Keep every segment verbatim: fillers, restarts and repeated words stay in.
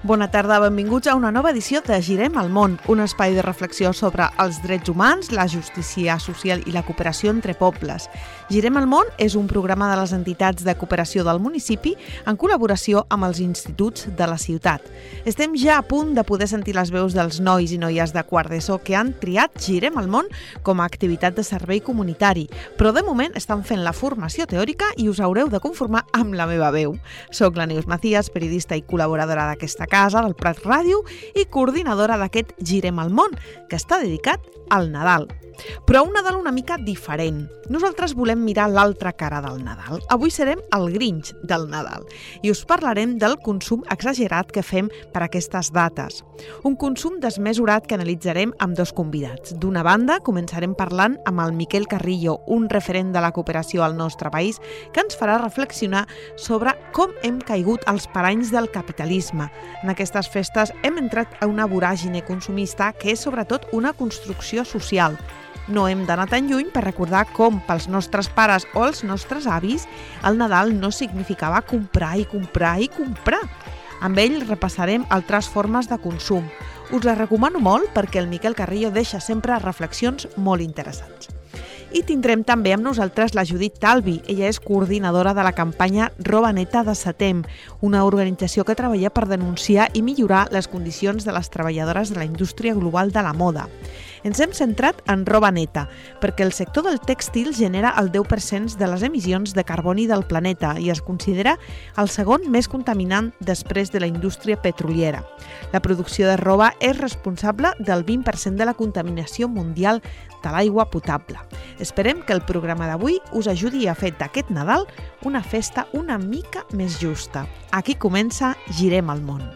Bona tarda, benvinguts a una nova edició de Girem al món, un espai de reflexió sobre els drets humans, la justícia social i la cooperació entre pobles. Girem al món és un programa de les entitats de cooperació del municipi en col·laboració amb els instituts de la ciutat. Estem ja a punt de poder sentir les veus dels nois i noies de quart d'ESO que han triat Girem al món com a activitat de servei comunitari, però de moment estan fent la formació teòrica i us haureu de conformar amb la meva veu. Soc la Neus Macías, periodista i col·laboradora d'aquesta casa, del Prat Ràdio, i coordinadora d'aquest Girem al món, que està dedicat al Nadal. Però un Nadal una mica diferent. Nosaltres volem mirar l'altra cara del Nadal. Avui serem el Grinch del Nadal i us parlarem del consum exagerat que fem per aquestes dates. Un consum desmesurat que analitzarem amb dos convidats. D'una banda, començarem parlant amb el Miquel Carrillo, un referent de la cooperació al nostre país, que ens farà reflexionar sobre com hem caigut als paranys del capitalisme. En aquestes festes hem entrat a una voràgine consumista que és sobretot una construcció social. No hem d'anar tan lluny per recordar com pels nostres pares o els nostres avis el Nadal no significava comprar i comprar i comprar. Amb ell repassarem altres formes de consum. Us la recomano molt perquè el Miquel Carrillo deixa sempre reflexions molt interessants. I tindrem també amb nosaltres la Judit Talvi. Ella és coordinadora de la campanya Roba Neta de Setem, una organització que treballa per denunciar i millorar les condicions de les treballadores de la indústria global de la moda. Ens hem centrat en roba neta, perquè el sector del tèxtil genera el deu per cent de les emissions de carboni del planeta i es considera el segon més contaminant després de la indústria petroliera. La producció de roba és responsable del vint per cent de la contaminació mundial de l'aigua potable. Esperem que el programa d'avui us ajudi a fer d'aquest Nadal una festa una mica més justa. Aquí comença Girem al món.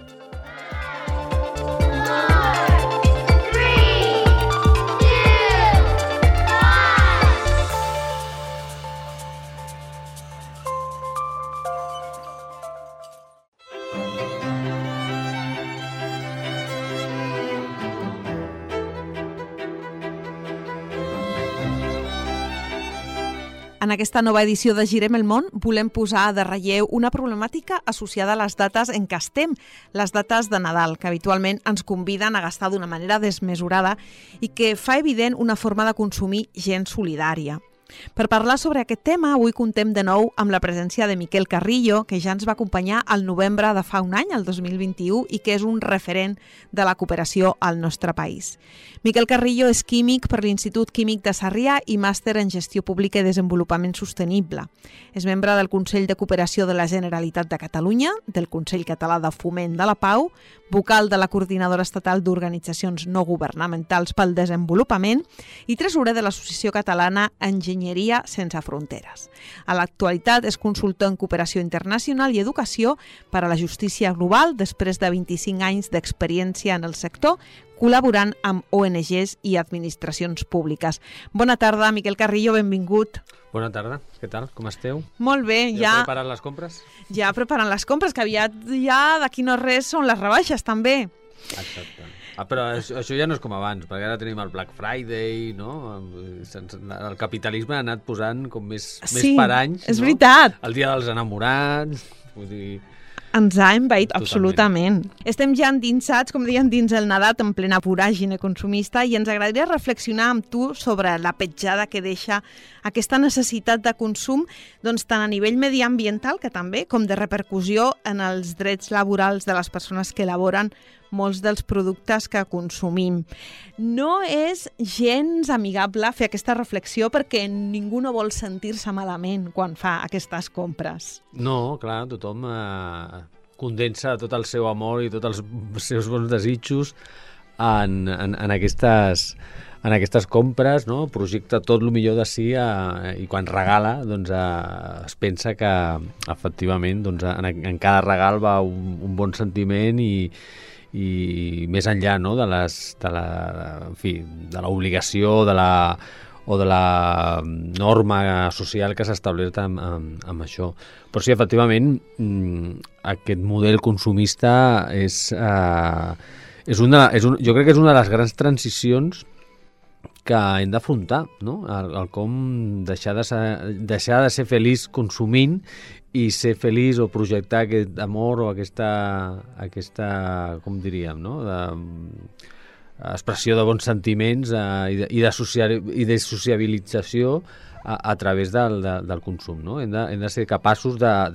En aquesta nova edició de Girem el món volem posar de relleu una problemàtica associada a les dates en què estem, les dates de Nadal, que habitualment ens conviden a gastar d'una manera desmesurada i que fa evident una forma de consumir gens solidària. Per parlar sobre aquest tema, avui contem de nou amb la presència de Miquel Carrillo, que ja ens va acompanyar al novembre de fa un any, el dos mil vint-i-u, i que és un referent de la cooperació al nostre país. Miquel Carrillo és químic per l'Institut Químic de Sarrià i màster en Gestió Pública i Desenvolupament Sostenible. És membre del Consell de Cooperació de la Generalitat de Catalunya, del Consell Català de Foment de la Pau, vocal de la Coordinadora Estatal d'Organitzacions No Governamentals pel Desenvolupament i tresorer de l'Associació Catalana Enginyeria Sense Fronteres. A l'actualitat és consultor en cooperació internacional i educació per a la justícia global després de vint-i-cinc anys d'experiència en el sector, col·laborant amb O N Ges i administracions públiques. Bona tarda, Miquel Carrillo, benvingut. Bona tarda, què tal? Com esteu? Molt bé, ja... Ja preparant les compres? Ja preparant les compres, que aviat ja d'aquí no res són les rebaixes, també. Exacte. Ah, però això, això ja no és com abans, perquè ara tenim el Black Friday, no? El capitalisme ha anat posant com més, sí, més per anys, és no? Veritat. El dia dels enamorats, vull dir... Ens ha envaït Totalment. absolutament. Estem ja endinsats, com deien, dins el Nadal, en plena voràgine consumista, i ens agradaria reflexionar amb tu sobre la petjada que deixa aquesta necessitat de consum, doncs, tant a nivell mediambiental, que també, com de repercussió en els drets laborals de les persones que elaboren molts dels productes que consumim. No és gens amigable fer aquesta reflexió perquè ningú no vol sentir-se malament quan fa aquestes compres. No, clar, tothom eh, condensa tot el seu amor i tots els seus bons desitjos en, en, en, aquestes, en aquestes compres, no? Projecta tot el millor de si eh, i quan regala doncs, eh, es pensa que efectivament doncs, en, en cada regal va un, un bon sentiment i i més enllà, no, de les de la, en fi, de l'obligació de la, o de la norma social que s'ha establert amb, amb, amb això. Però sí, efectivament, aquest model consumista és, eh, és una, és un, jo crec que és una de les grans transicions que hem d'afrontar, no? El, el com deixar de, ser, deixar de ser feliç consumint i ser feliç o projectar aquest amor o aquesta, aquesta com diríem, no? De, expressió de bons sentiments eh, i, de, i, de socia, i de sociabilització a, a través del, de, del consum, no? Hem de, hem de ser capaços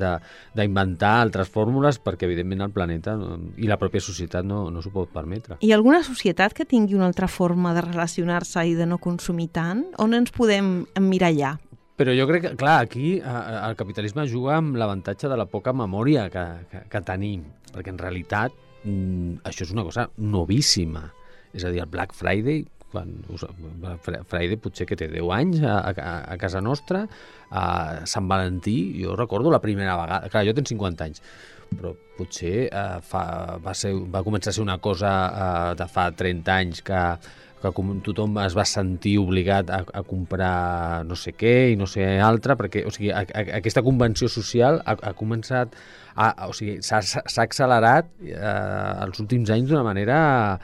d'inventar altres fórmules perquè, evidentment, el planeta i la pròpia societat no, no s'ho pot permetre. Hi ha alguna societat que tingui una altra forma de relacionar-se i de no consumir tant? On ens podem emmirallar? Però jo crec que, clar, aquí eh, el capitalisme juga amb l'avantatge de la poca memòria que, que, que tenim, perquè en realitat mm, això és una cosa novíssima. És a dir, el Black Friday, quan us, Friday potser que té deu anys a, a, a casa nostra, a Sant Valentí, jo recordo la primera vegada, clar, jo tinc cinquanta anys, però potser eh, fa, va, ser, va començar a ser una cosa eh, de fa trenta anys que, que com tothom es va sentir obligat a, a comprar no sé què i no sé altre, perquè o sigui, a, a, aquesta convenció social ha, ha començat, a, a, o sigui, s'ha accelerat eh, els últims anys d'una manera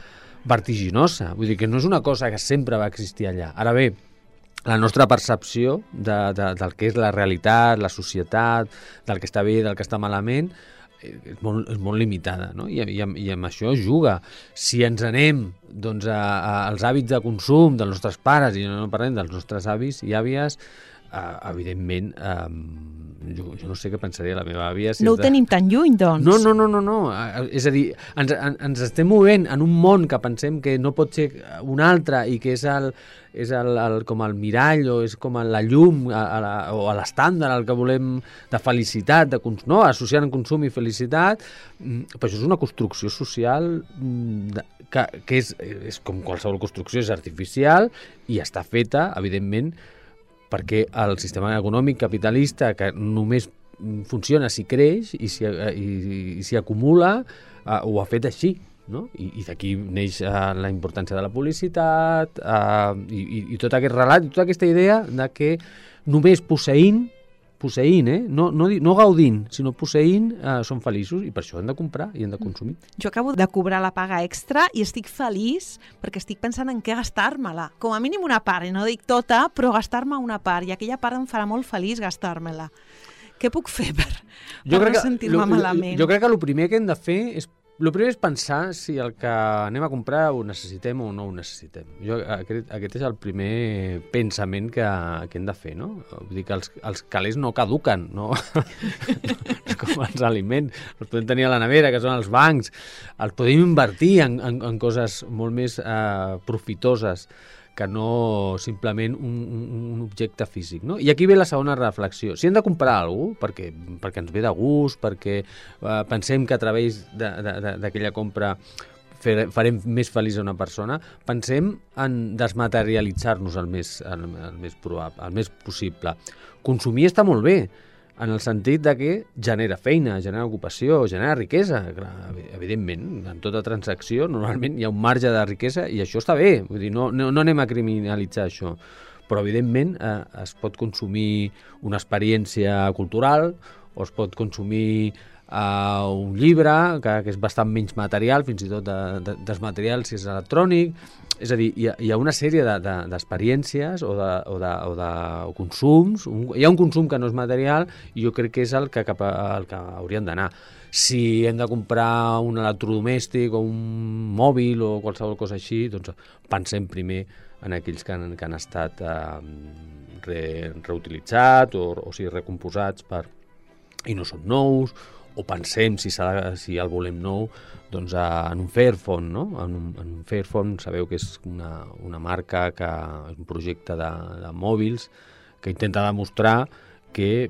vertiginosa. Vull dir que no és una cosa que sempre va existir allà. Ara bé, la nostra percepció de, de, del que és la realitat, la societat, del que està bé, del que està malament, és molt, és molt limitada, no? I, i, i amb això juga. Si ens anem doncs, a, a, als hàbits de consum dels nostres pares, i no parlem dels nostres avis i àvies, eh, evidentment, eh, jo, jo no sé què pensaria la meva àvia. Si no ho de... tenim tan lluny, doncs. No, no, no, no, no. És a dir, ens, en, ens estem movent en un món que pensem que no pot ser un altre i que és, el, és el, el, com el mirall o és com la llum a, a la, o a l'estàndard el que volem de felicitat, de, no? Associar en consum i felicitat, però això és una construcció social de, que, que és, és com qualsevol construcció, és artificial i està feta, evidentment, perquè el sistema econòmic capitalista, que només funciona si creix i si, i, i si acumula, eh, ho ha fet així, no? I, i d'aquí neix eh, la importància de la publicitat eh, i, i, i tot aquest relat, i tota aquesta idea de que només posseint, posseint, eh? no, no, no gaudint, sinó posseint, eh, som feliços i per això hem de comprar i hem de consumir. Jo acabo de cobrar la paga extra i estic feliç perquè estic pensant en què gastar-me-la. Com a mínim una part, i no dic tota, però gastar-me una part, i aquella part em farà molt feliç gastar-me-la. Què puc fer per, per no sentir-me malament? Jo crec que el primer que hem de fer és El primer és pensar si el que anem a comprar ho necessitem o no ho necessitem. Jo, aquest, aquest és el primer pensament que, que hem de fer, no? Vull dir que els, els calés no caduquen, no? Com els aliments. Els podem tenir a la nevera, que són els bancs. Els podem invertir en, en, en coses molt més eh, profitoses que no simplement un, un, un objecte físic, no? I aquí ve la segona reflexió. Si hem de comprar alguna cosa, perquè, perquè ens ve de gust, perquè eh, pensem que a través d'aquella compra fer, farem més feliç a una persona, pensem en desmaterialitzar-nos el més, el, el més probable, el més possible. Consumir està molt bé, en el sentit de que genera feina, genera ocupació, genera riquesa. Evidentment, en tota transacció normalment hi ha un marge de riquesa i això està bé, vull dir, no, no, no anem a criminalitzar això, però evidentment eh, es pot consumir una experiència cultural o es pot consumir eh, un llibre que, que és bastant menys material, fins i tot de, de, desmaterial si és electrònic. És a dir, hi ha, hi ha una sèrie d'experiències de, de, o, de, o, de, o de o consums. Un, hi ha un consum que no és material i jo crec que és el que, cap a, el que haurien d'anar. Si hem de comprar un electrodomèstic o un mòbil o qualsevol cosa així, doncs pensem primer en aquells que han, que han estat eh, re, reutilitzats o, o sigui, recomposats per, i no són nous, o pensem, si, si el volem nou, doncs en un Fairphone, no? En un, en un Fairphone sabeu que és una, una marca, que és un projecte de, de mòbils que intenta demostrar que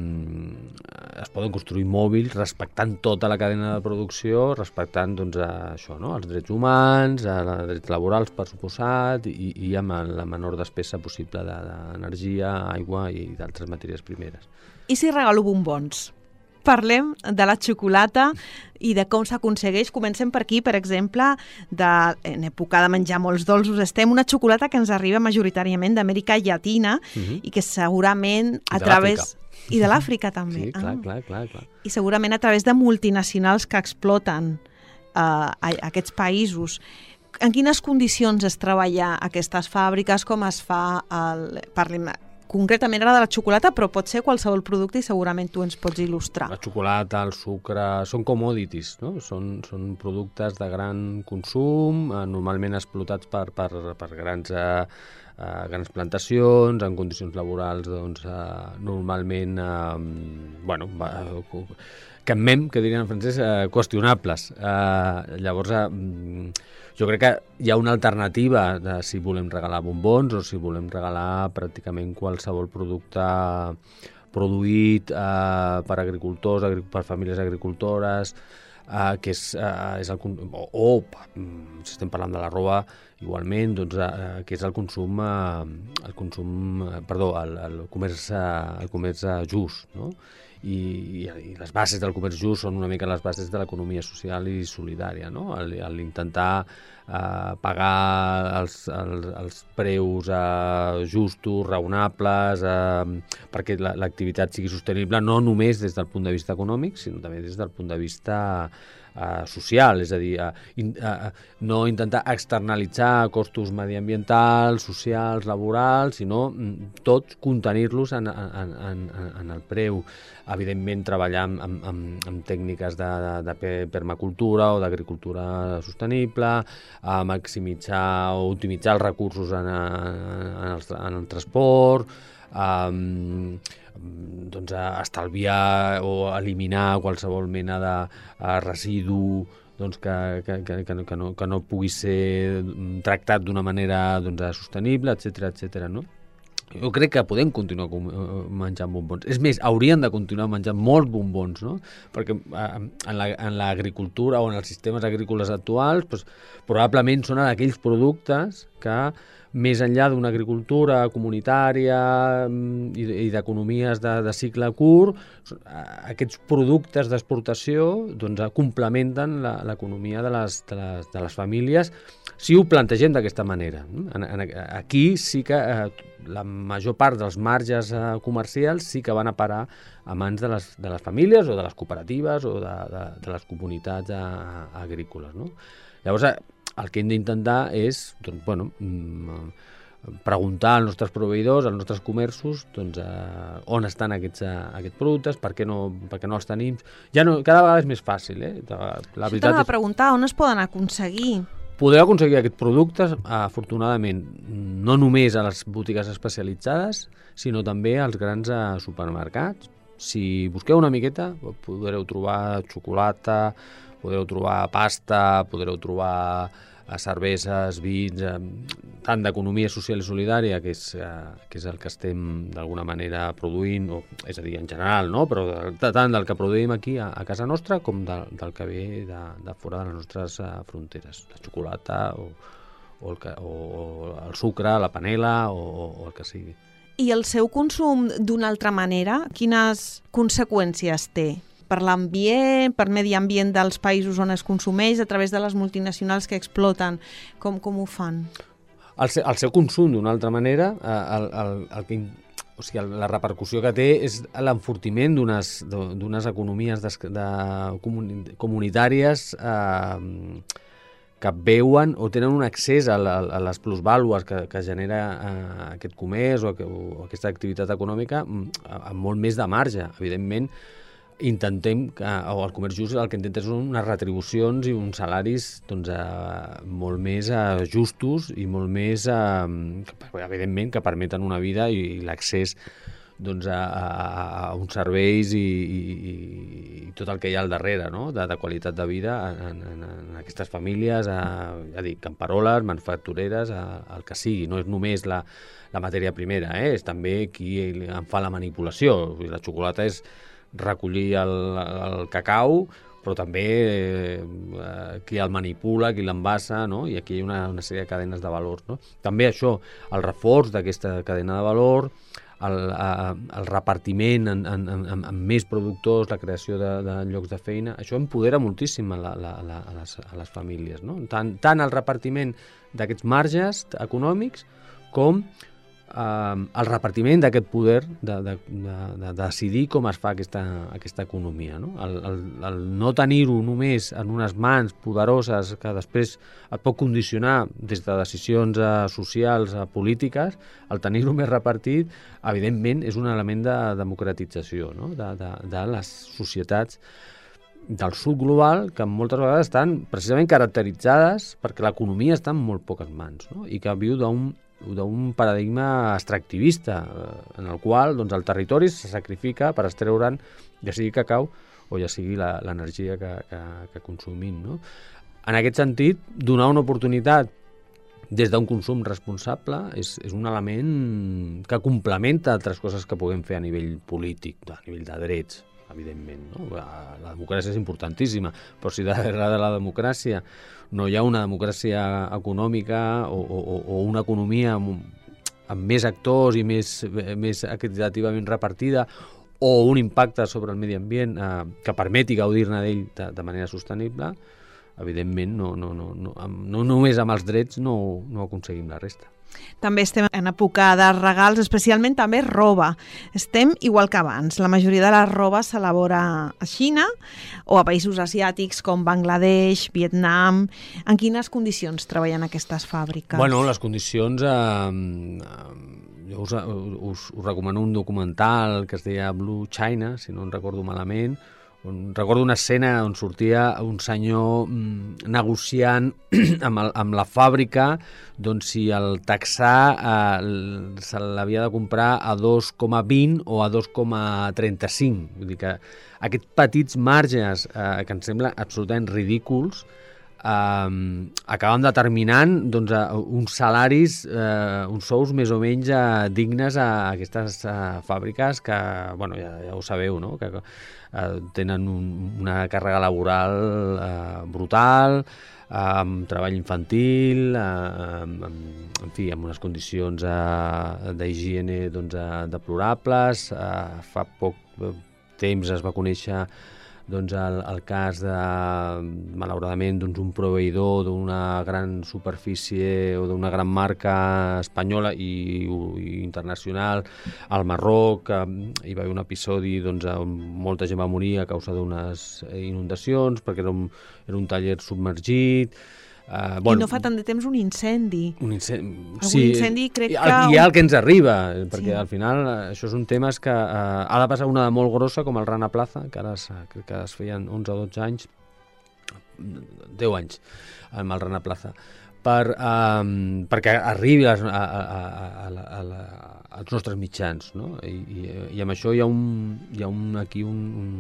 mm, es poden construir mòbils respectant tota la cadena de producció, respectant doncs, això, no? Els drets humans, els drets laborals, per suposat, i, i amb la menor despesa possible d'energia, aigua i d'altres matèries primeres. I si regalo bombons? Parlem de la xocolata i de com s'aconsegueix. Comencem per aquí, per exemple, de, en època de menjar molts dolços, estem una xocolata que ens arriba majoritàriament d'Amèrica Llatina uh-huh. i que segurament a través... I de l'Àfrica també. Sí, clar, ah. clar, clar, clar. I segurament a través de multinacionals que exploten uh, aquests països. en quines condicions es treballa aquestes fàbriques, com es fa el... Parlim concretament ara de la xocolata, però pot ser qualsevol producte i segurament tu ens pots il·lustrar. La xocolata, el sucre, són commodities, no? Són, són productes de gran consum, eh, normalment explotats per, per, per grans, eh, eh, grans plantacions, en condicions laborals, doncs, eh, normalment, eh, bueno, que en mem, que dirien en francès, eh, qüestionables. Eh, llavors, eh, jo crec que hi ha una alternativa de si volem regalar bombons o si volem regalar pràcticament qualsevol producte produït eh, per agricultors, agri per famílies agricultores, eh, que és, eh, és el, o, o si estem parlant de la roba, igualment, doncs, eh, que és el consum, eh, el consum, eh, perdó, el, el comerç, eh, el comerç just, no? I, i, i les bases del comerç just són una mica les bases de l'economia social i solidària, no? L'intentar eh, pagar els, els, els preus eh, justos, raonables, eh, perquè l'activitat sigui sostenible, no només des del punt de vista econòmic, sinó també des del punt de vista Uh, social, és a dir, uh, in, uh, no intentar externalitzar costos mediambientals, socials, laborals, sinó mm, tots contenir-los en, en, en, en el preu. Evidentment, treballar amb, amb, amb, amb tècniques de, de, de permacultura o d'agricultura sostenible, uh, maximitzar o optimitzar els recursos en, en, el, en el transport, um, doncs, estalviar o eliminar qualsevol mena de uh, residu doncs, que, que, que, que, no, que, no, que no pugui ser tractat d'una manera doncs, sostenible, etcètera, etcètera, no? Jo crec que podem continuar menjant bombons. És més, haurien de continuar menjant molts bombons, no? Perquè en l'agricultura o en els sistemes agrícoles actuals doncs, probablement són aquells productes que, més enllà d'una agricultura comunitària i, i d'economies de, de cicle curt, aquests productes d'exportació doncs, complementen l'economia de, les, de, les, de les famílies si ho plantegem d'aquesta manera. En, en, aquí sí que eh, la major part dels marges eh, comercials sí que van a parar a mans de les, de les famílies o de les cooperatives o de, de, de les comunitats eh, agrícoles, no? Llavors, el que hem d'intentar és doncs, bueno, preguntar als nostres proveïdors, als nostres comerços, doncs, eh, on estan aquests, eh, aquests productes, per què, no, per què no els tenim. Ja no, cada vegada és més fàcil. Eh? La Això t'anava a preguntar, on es poden aconseguir? Podeu aconseguir aquests productes, afortunadament, no només a les botigues especialitzades, sinó també als grans eh, supermercats. Si busqueu una miqueta, podreu trobar xocolata, podreu trobar pasta, podreu trobar eh, cerveses, vins, eh, tant d'economia social i solidària, que és, eh, que és el que estem d'alguna manera produint, o, és a dir, en general, no? Però de, tant del que produïm aquí a, a casa nostra com de, del que ve de, de fora de les nostres eh, fronteres, la xocolata o, o, el que, o, o el sucre, la panela o, o el que sigui. I el seu consum d'una altra manera, quines conseqüències té? Per l'ambient, per medi ambient dels països on es consumeix, a través de les multinacionals que exploten, com, com ho fan? El seu, el seu consum, d'una altra manera, el, el, el que, o sigui, la repercussió que té és l'enfortiment d'unes economies de, de comuni, comunitàries eh, que veuen o tenen un accés a, la, a les plusvàlues que, que genera eh, aquest comerç o, que, o aquesta activitat econòmica amb molt més de marge. Evidentment, intentem, que, o el comerç just el que intenta són unes retribucions i uns salaris doncs, eh, molt més eh, justos i molt més, eh, que, evidentment, que permeten una vida i, i l'accés doncs, a, a, a uns serveis i, i, i tot el que hi ha al darrere, no? de, de qualitat de vida en, en, en aquestes famílies, a, ja dic, camperoles, manufactureres, a, el que sigui. No és només la, la matèria primera, eh? És també qui en fa la manipulació. La xocolata és recollir el, el cacau, però també eh, qui el manipula, qui l'envasa, no? I aquí hi ha una, una sèrie de cadenes de valors, no? També això, el reforç d'aquesta cadena de valor, el, el repartiment en, en, en, en més productors, la creació de, de llocs de feina, això empodera moltíssim a, la, la, la, a, les, a les famílies, no? Tant, tant el repartiment d'aquests marges econòmics com eh, el repartiment d'aquest poder de, de, de, de decidir com es fa aquesta, aquesta economia. No? El, el, el no tenir-ho només en unes mans poderoses que després et pot condicionar des de decisions eh, socials a polítiques, el tenir-ho més repartit, evidentment, és un element de democratització, no? de, de, de les societats del sud global, que moltes vegades estan precisament caracteritzades perquè l'economia està en molt poques mans, no? I que viu d'un d'un paradigma extractivista, eh, en el qual doncs, el territori se sacrifica per extreure'n ja sigui cacau o ja sigui l'energia que, que, que consumim. No? En aquest sentit, donar una oportunitat des d'un consum responsable és, és un element que complementa altres coses que puguem fer a nivell polític, a nivell de drets, evidentment. No? La democràcia és importantíssima, però si darrere de la democràcia no hi ha una democràcia econòmica o, o, o una economia amb, amb més actors i més, més equitativament repartida o un impacte sobre el medi ambient eh, que permeti gaudir-ne d'ell de, de manera sostenible, evidentment no, no, no, no, no només amb els drets no, no aconseguim la resta. També estem en època de regals, especialment també roba. Estem igual que abans. La majoria de la roba s'elabora a Xina o a països asiàtics com Bangladesh, Vietnam. En quines condicions treballen aquestes fàbriques? Bueno, les condicions... Eh, jo us, us, us recomano un documental que es deia Blue China, si no en recordo malament, on recordo una escena on sortia un senyor mm, negociant amb, el, amb la fàbrica doncs, si el taxà eh, se l'havia de comprar a dos coma vint o a dos coma trenta-cinc. Vull dir que aquests petits marges eh, que ens semblen absolutament ridículs Uh, acaben determinant doncs, uh, uns salaris, uh, uns sous més o menys uh, dignes a aquestes uh, fàbriques que, bueno, ja, ja ho sabeu, no? que uh, tenen un, una càrrega laboral uh, brutal, uh, amb treball infantil, uh, amb, amb, en fi, amb unes condicions uh, d'higiene doncs, uh, deplorables. Uh, fa poc uh, temps es va conèixer doncs el, el cas de, malauradament, doncs un proveïdor d'una gran superfície o d'una gran marca espanyola i, i internacional al Marroc, que hi va haver un episodi doncs, on molta gent va morir a causa d'unes inundacions perquè era un, era un taller submergit. Uh, bueno, I no fa tant de temps un incendi. Un incendi, Algun sí, incendi crec i, que... I el que ens arriba, perquè sí. al final això és un tema que uh, ha de passar una de molt grossa com el Rana Plaza, que ara es, crec que es feien onze o dotze anys, deu anys amb el Rana Plaza, per, um, perquè arribi a, a, a, a, a, a, als nostres mitjans, no? I, i, i amb això hi ha, un, hi ha un, aquí un, un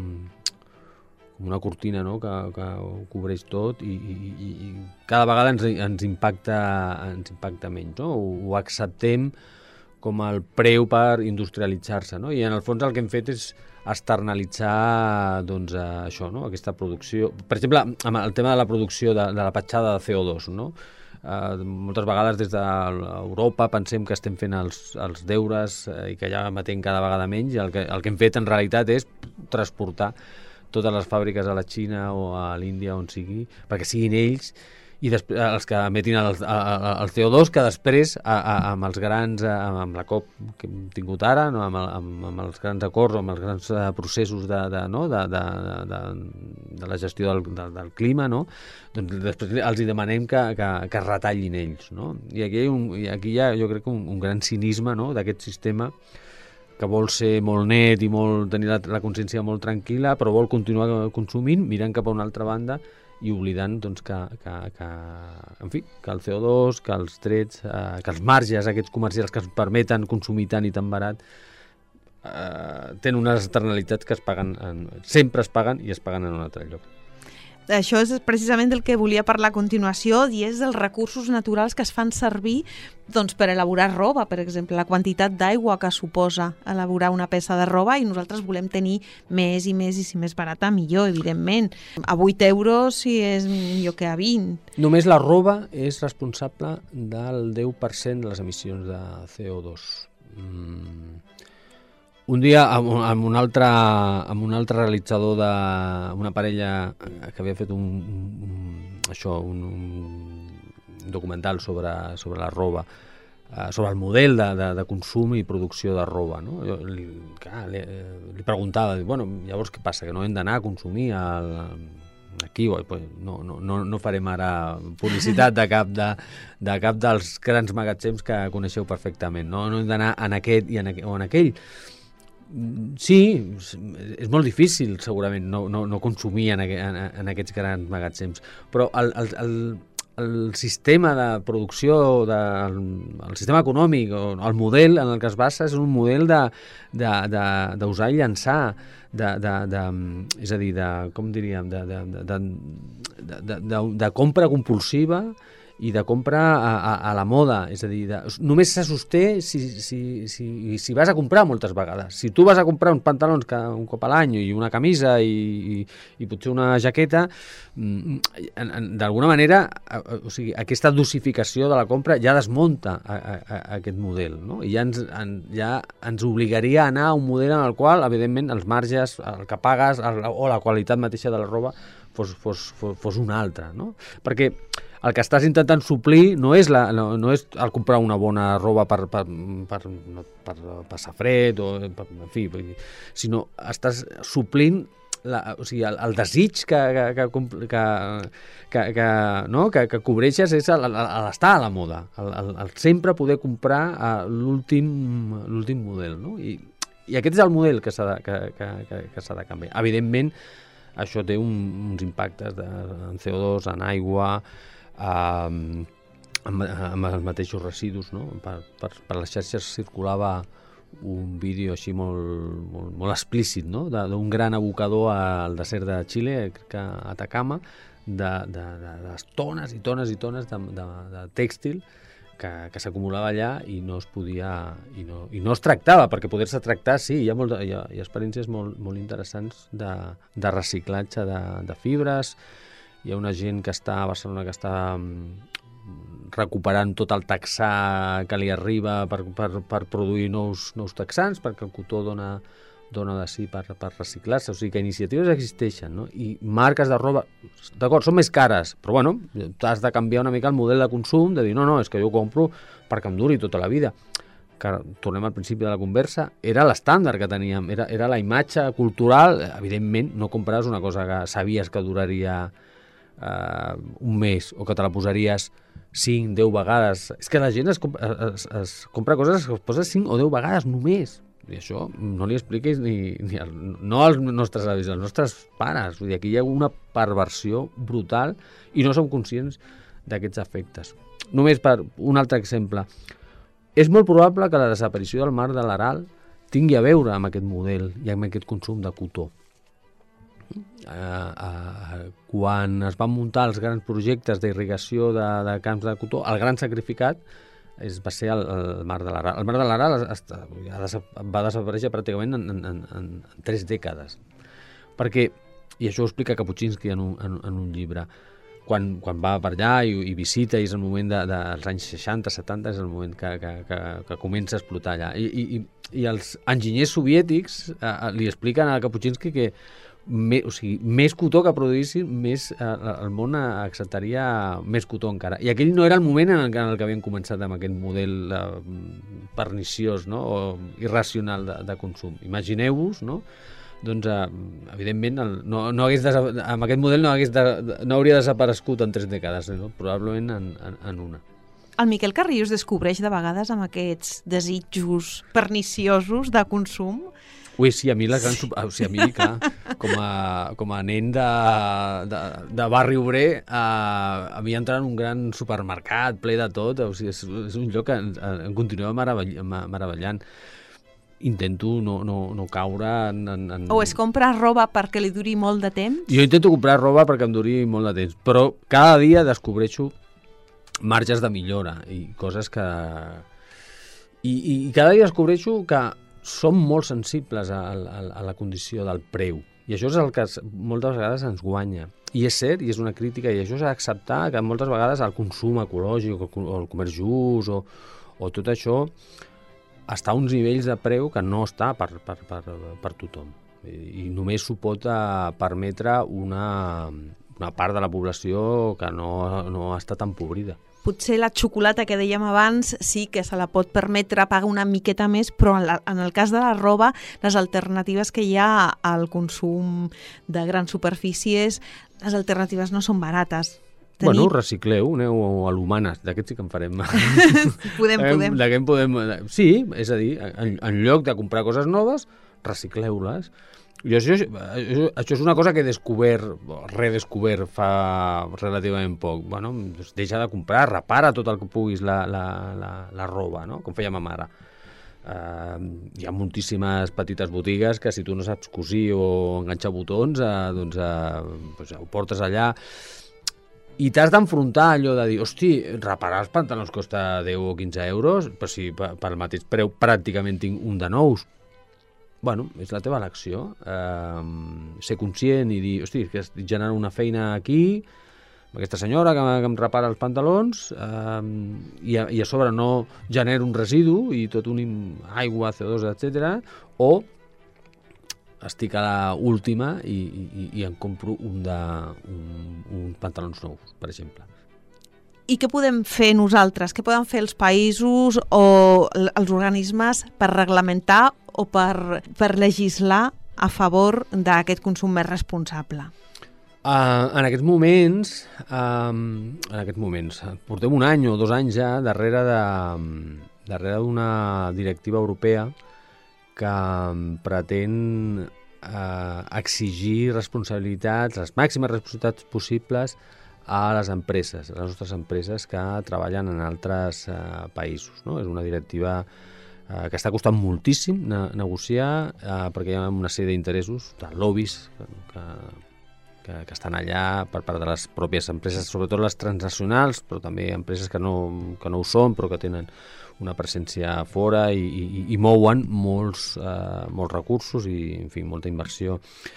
una cortina, no? que, que ho cobreix tot i, i, i cada vegada ens, ens, impacta, ens impacta menys. No? Ho, ho acceptem com el preu per industrialitzar-se. No? I en el fons el que hem fet és externalitzar doncs, això, no? aquesta producció. Per exemple, amb el tema de la producció de, de la petjada de C O dos, no? Uh, moltes vegades des d'Europa pensem que estem fent els, els deures uh, i que ja emetem cada vegada menys i el que, el que hem fet en realitat és transportar totes les fàbriques a la Xina o a l'Índia, on sigui, perquè siguin ells i després, els que emetin el, el, el C O dos, que després, a, a, amb els grans, a, amb la COP que hem tingut ara, no? amb, amb, amb els grans acords, amb els grans processos de, de, no? de, de, de, de la gestió del, de, del clima, no? doncs després els hi demanem que, que, que retallin ells. No? I aquí, un, i aquí hi ha, jo crec, un, un gran cinisme, no? d'aquest sistema que vol ser molt net i molt, tenir la, la consciència molt tranquil·la, però vol continuar consumint, mirant cap a una altra banda i oblidant doncs, que, que, que, en fi, que el C O dos, que els drets, eh, que els marges aquests comercials que ens permeten consumir tant i tan barat, eh, tenen unes externalitats que es paguen, en, sempre es paguen i es paguen en un altre lloc. Això és precisament del que volia parlar a continuació, i és dels recursos naturals que es fan servir doncs, per elaborar roba, per exemple, la quantitat d'aigua que suposa elaborar una peça de roba, i nosaltres volem tenir més i més, i si més barata, millor, evidentment. A vuit euros si és millor que a vint. Només la roba és responsable del deu per cent de les emissions de C O dos. Mm. Un dia, amb, amb, un altre, amb un altre realitzador de una parella que havia fet un, un, això, un, un documental sobre, sobre la roba, sobre el model de, de, de consum i producció de roba, no? Jo li, clar, li, li preguntava, bueno, llavors què passa, que no hem d'anar a consumir al, aquí, no, no, no, no farem ara publicitat de cap, de, de cap dels grans magatzems que coneixeu perfectament, no, no hem d'anar en aquest i en aquell, o en aquell. Sí, és molt difícil segurament no, no, no consumir en, en, en aquests grans magatzems, però el, el, el el sistema de producció, de, el, el sistema econòmic, o el model en el que es basa és un model d'usar i llançar, de, de, de, és a dir, de, com diríem, de, de, de, de, de, de, de compra compulsiva i de compra a, a, a la moda, és a dir, de, només se sosté si, si, si, si vas a comprar moltes vegades. Si tu vas a comprar uns pantalons un cop a l'any i una camisa i, i, i potser una jaqueta, d'alguna manera, o sigui, aquesta dosificació de la compra ja desmunta a, a, a aquest model, no? I ja ens, en, ja ens obligaria a anar a un model en el qual, evidentment, els marges, el que pagues el, o la qualitat mateixa de la roba fos, fos, fos, fos una altra, no? Perquè el que estàs intentant suplir no és, la, no, no és el comprar una bona roba per, per, per, per passar fred, o, per, en fi, sinó estàs suplint la, o sigui, el, el desig que, que, que, que, que, no? que, que cobreixes és l'estar a la moda, el, el, el sempre poder comprar l'últim model, no? I, i aquest és el model que s'ha de, que, que, que, que s'ha de canviar. Evidentment, això té un, uns impactes de, en C O dos, en aigua, amb, amb, amb els mateixos residus, no? Per, per, per les xarxes circulava un vídeo així molt, molt, molt explícit, no? D'un gran abocador al desert de Xile, crec que a Atacama, de, de, de, de tones i tones i tones de, de, de tèxtil que, que s'acumulava allà i no es podia i no, i no es tractava, perquè poder-se tractar sí, hi ha, molt, hi ha, hi ha experiències molt, molt interessants de, de reciclatge de, de fibres. Hi ha una gent que està a Barcelona que està recuperant tot el texà que li arriba per, per, per produir nous, nous texans, perquè el cotó dona, dona de sí per, per reciclar-se. O sigui que iniciatives existeixen, no? I marques de roba, d'acord, són més cares, però bueno, has de canviar una mica el model de consum, de dir, no, no, és que jo ho compro perquè em duri tota la vida. Que, tornem al principi de la conversa, era l'estàndard que teníem, era, era la imatge cultural. Evidentment, no compraves una cosa que sabies que duraria Uh, un mes, o que te la posaries cinc, deu vegades. És que la gent es, es, es compra coses que es posa cinc o deu vegades només. I això no li expliquis ni, ni al, no als nostres avis, als nostres pares. Vull dir, aquí hi ha una perversió brutal i no som conscients d'aquests efectes. Només per un altre exemple. És molt probable que la desaparició del mar de l'Aral tingui a veure amb aquest model i amb aquest consum de cotó. Uh, uh, quan es van muntar els grans projectes d'irrigació de, de camps de cotó, el gran sacrificat és, va ser el, el mar de l'Aral. El mar de l'Aral va desaparèixer pràcticament en, en, en, en tres dècades. Perquè, i això ho explica Kapuscinski en un, en, en un llibre, quan, quan va per allà i, i visita, i és el moment de, de, dels anys seixanta, setanta, és el moment que, que, que, que comença a explotar allà. I, i, i els enginyers soviètics uh, li expliquen a Kapuscinski que Me, o sigui, més cotó que produïssin, més eh, el món acceptaria més cotó encara. I aquell no era el moment en el, en el que havien començat amb aquest model eh, perniciós, no? O irracional de, de consum. Imagineu-vos, no? Doncs, eh, evidentment, el, no, no hagués amb aquest model no, hagués de, no hauria desaparegut en tres dècades, no? Probablement en, en, en una. El Miquel Carrillo es descobreix de vegades amb aquests desitjos perniciosos de consum. Ui, sí, a mi la gran... Sí. O sigui, a mi, clar, com a, com a nen de, de, de barri obrer, a, a mi entrar en un gran supermercat ple de tot, o sigui, és, és un lloc que em continua meravell, meravellant. Intento no, no, no caure en, en, en... O es compra roba perquè li duri molt de temps? Jo intento comprar roba perquè em duri molt de temps, però cada dia descobreixo marges de millora i coses que... I, i, i cada dia descobreixo que som molt sensibles a, a, a la condició del preu. I això és el que moltes vegades ens guanya. I és cert, i és una crítica, i això és acceptar que moltes vegades el consum ecològic o el comerç just o, o tot això està a uns nivells de preu que no està per, per, per, per tothom. I, i només s'ho pot uh, permetre una, una part de la població que no, no està tan empobrida. potser la xocolata que dèiem abans sí que se la pot permetre pagar una miqueta més, però en, la, en el cas de la roba, les alternatives que hi ha al consum de grans superfícies, les alternatives no són barates. Tenir... Bueno, recicleu, aneu a l'Humanes, d'aquest sí que en farem. podem, podem. D'aquest podem. Sí, és a dir, en, en lloc de comprar coses noves, recicleu-les. Jo, això, això, això és una cosa que he descobert, redescobert fa relativament poc. Bueno, deixa de comprar, repara tot el que puguis la, la, la, la roba, no? Com feia ma mare. Uh, hi ha moltíssimes petites botigues que si tu no saps cosir o enganxar botons, uh, doncs, uh, doncs ho portes allà i t'has d'enfrontar allò de dir, hosti, reparar els pantalons costa deu o quinze euros, però si pel mateix preu pràcticament tinc un de nous. Bueno, és la teva elecció, eh, ser conscient i dir, hosti, que estic generant una feina aquí, amb aquesta senyora que, que em repara els pantalons, eh, i, a, i a sobre no genera un residu i tot un aigua, C O dos, etcètera, o estic a l'última i, i, i em compro un de, un, un pantalons nous, per exemple. I què podem fer nosaltres? Què poden fer els països o els organismes per reglamentar o per, per legislar a favor d'aquest consum més responsable? Uh, en aquests moments, um, en aquests moments, portem un any o dos anys ja darrere de, darrere d'una directiva europea que pretén uh, exigir responsabilitats, les màximes responsabilitats possibles a les empreses, a les nostres empreses que treballen en altres eh, països, no? És una directiva eh, que està costant moltíssim ne negociar eh, perquè hi ha una sèrie d'interessos, de lobbies que, que, que, que estan allà per part de les pròpies empreses, sobretot les transnacionals, però també empreses que no, que no ho són, però que tenen una presència fora i, i, i mouen molts, eh, molts recursos i, en fi, molta inversió.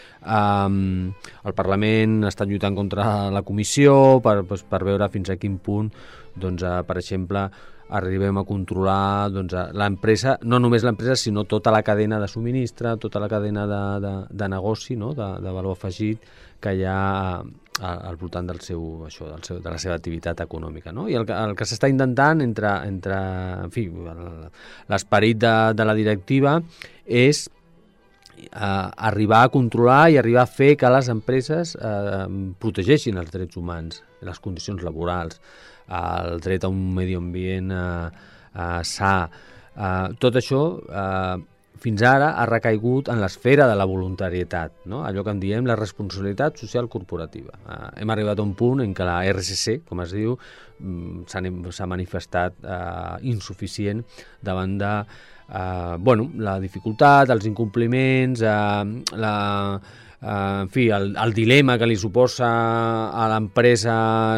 Um, el Parlament està lluitant contra la Comissió per, pues, per veure fins a quin punt, doncs, uh, per exemple, arribem a controlar doncs, l'empresa, no només l'empresa, sinó tota la cadena de subministre, tota la cadena de, de, de negoci, no? de, de valor afegit que hi ha al voltant del seu, això, del seu, de la seva activitat econòmica. No? I el, el que s'està intentant, entre, entre en fi, l'esperit de, de la directiva és Uh, arribar a controlar i arribar a fer que les empreses uh, protegeixin els drets humans, les condicions laborals, uh, el dret a un medi ambient uh, uh, sa. Uh, tot això uh, fins ara ha recaigut en l'esfera de la voluntarietat, no? Allò que en diem la responsabilitat social corporativa. Uh, hem arribat a un punt en què la R S C, com es diu, s'ha manifestat uh, insuficient davant de Uh, bueno, la dificultat, els incompliments, uh, la, uh, en fi, el, el dilema que li suposa a l'empresa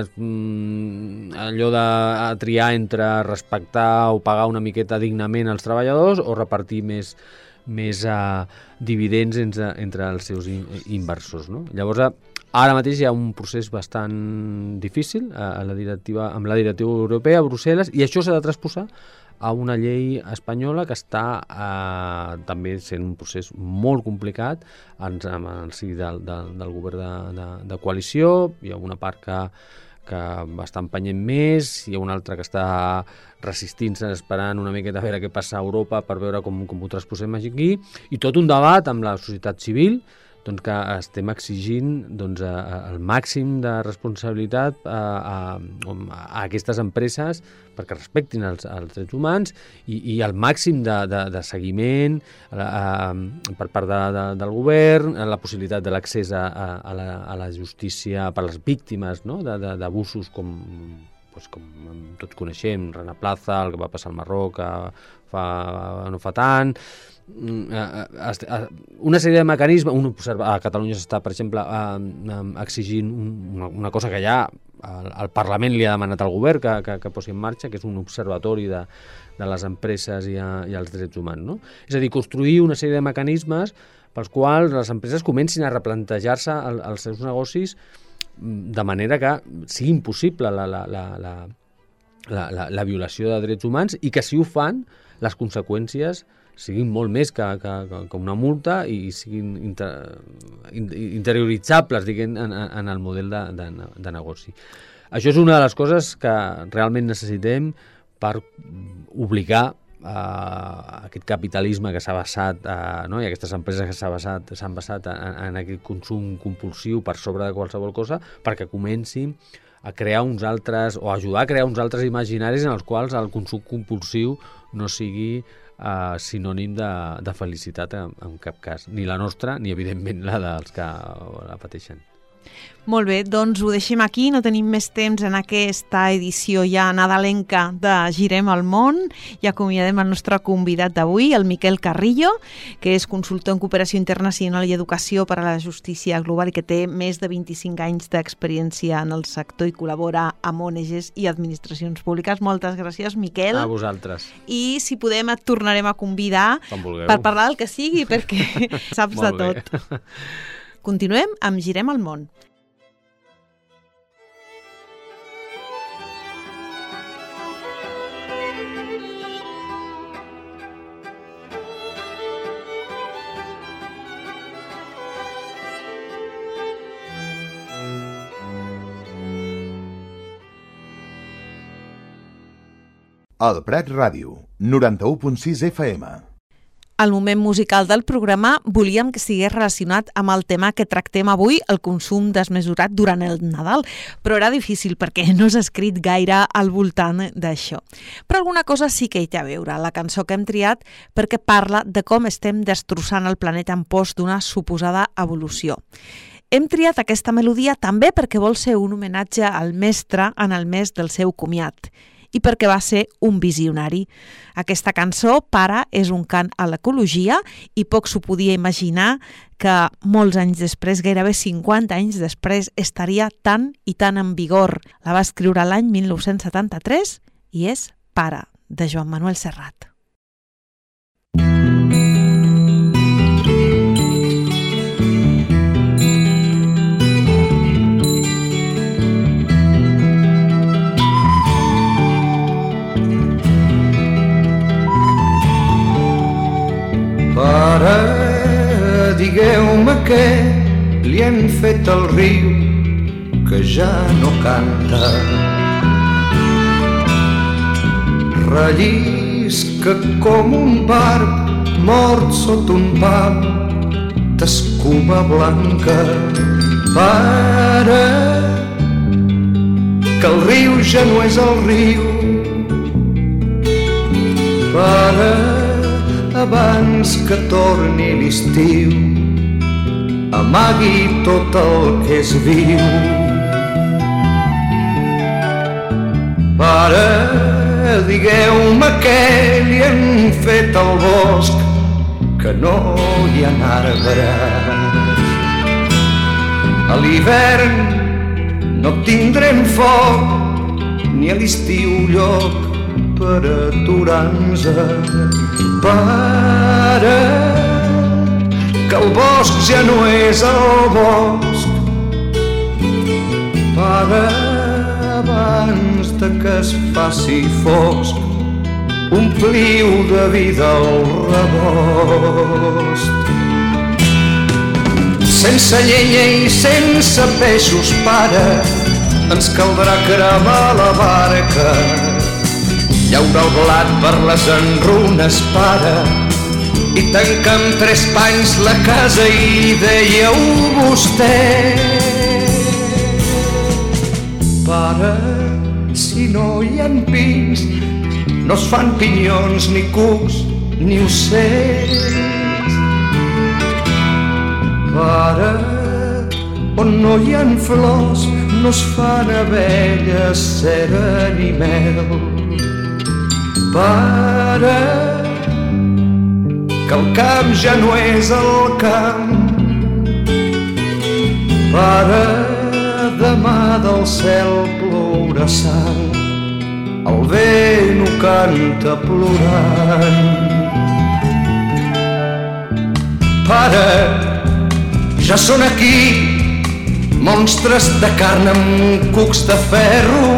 um, allò de triar entre respectar o pagar una miqueta dignament als treballadors o repartir més, més uh, dividends entre, entre els seus in, inversors. No? Llavors, ara mateix hi ha un procés bastant difícil a la directiva, amb la directiva europea a Brussel·les, i això s'ha de transposar a una llei espanyola que està eh, també sent un procés molt complicat en, en el si del, del, del govern de, de, de coalició. Hi ha una part que, que està empenyent més, hi ha una altra que està resistint-se, esperant una miqueta a veure què passa a Europa per veure com, com ho transposem aquí, i tot un debat amb la societat civil, doncs que estem exigint doncs, a, a, el màxim de responsabilitat a, a, a aquestes empreses perquè respectin els, els drets humans i, i el màxim de, de, de seguiment a, a, per part de, de, del govern, la possibilitat de l'accés a, a, la, a la justícia per a les víctimes, no? d'abusos com, doncs, com tots coneixem, Rana Plaza, el que va passar al Marroc fa, no fa tant. Una sèrie de mecanismes. Un observa, a Catalunya s'està, per exemple, exigint una, una cosa que ja el, el Parlament li ha demanat al govern que, que, que posi en marxa, que és un observatori de, de les empreses i, a, i els drets humans, no? És a dir, construir una sèrie de mecanismes pels quals les empreses comencin a replantejar-se el, els seus negocis de manera que sigui impossible la, la, la, la, la, la, la violació de drets humans, i que si ho fan les conseqüències siguin molt més que, que, que una multa i siguin inter, interioritzables, diguem, en, en el model de, de, de negoci. això és una de les coses que realment necessitem per obligar a aquest capitalisme que s'ha basat, uh, no? I aquestes empreses que s'han basat, s'han basat en, en aquest consum compulsiu per sobre de qualsevol cosa, perquè comenci a crear uns altres, o ajudar a crear uns altres imaginaris en els quals el consum compulsiu no sigui uh, sinònim de, de felicitat en, en cap cas, ni la nostra ni evidentment la dels que la pateixen. Molt bé, doncs ho deixem aquí, no tenim més temps en aquesta edició ja nadalenca de Girem el món i acomiadem el nostre convidat d'avui, el Miquel Carrillo, que és consultor en cooperació internacional i educació per a la justícia global i que té més de vint-i-cinc anys d'experiència en el sector i col·labora amb O N Ges i administracions públiques. Moltes gràcies, Miquel. A vosaltres. I si podem et tornarem a convidar per parlar del que sigui, perquè saps de tot. Continuem amb Girem el món. El Prat Ràdio, noranta-u punt sis F M. El moment musical del programa volíem que estigués relacionat amb el tema que tractem avui, el consum desmesurat durant el Nadal, però era difícil perquè no s'ha escrit gaire al voltant d'això. Però alguna cosa sí que hi té a veure, la cançó que hem triat perquè parla de com estem destrossant el planeta en pos d'una suposada evolució. Hem triat aquesta melodia també perquè vol ser un homenatge al mestre en el mes del seu comiat i perquè va ser un visionari. Aquesta cançó, Pare, és un cant a l'ecologia i poc s'ho podia imaginar que molts anys després, gairebé cinquanta anys després, estaria tan i tan en vigor. La va escriure l'any mil nou-cents setanta-tres i és Pare, de Joan Manuel Serrat. Pare, digueu-me què li hem fet al riu que ja no canta. Rellisca com un barb mort sota un pal d'escuma blanca. Pare, que el riu ja no és el riu. Pare, abans que torni l'estiu, amagui tot el que és viu. Pare, digueu-me què li hem fet al bosc, que no hi ha arbres. A l'hivern no tindrem foc, ni a l'estiu lloc per aturar-nos. Pare, que el bosc ja no és el bosc. Pare, abans de que es faci fosc, ompliu de vida el rebost. Sense llenya i sense peixos, pare, ens caldrà cremar la barca. Llaura el blat per les enrunes, pare, i tancar amb tres panys la casa i dèieu vostè. Pare, si no hi ha pins, no es fan pinyons, ni cucs, ni ocells. Pare, on no hi ha flors, no es fan abelles, cera ni mel. Pare, que el camp ja no és el camp. Pare, demà del cel plourà sang, el vent ho canta plorant. Pare, ja són aquí monstres de carn amb cucs de ferro.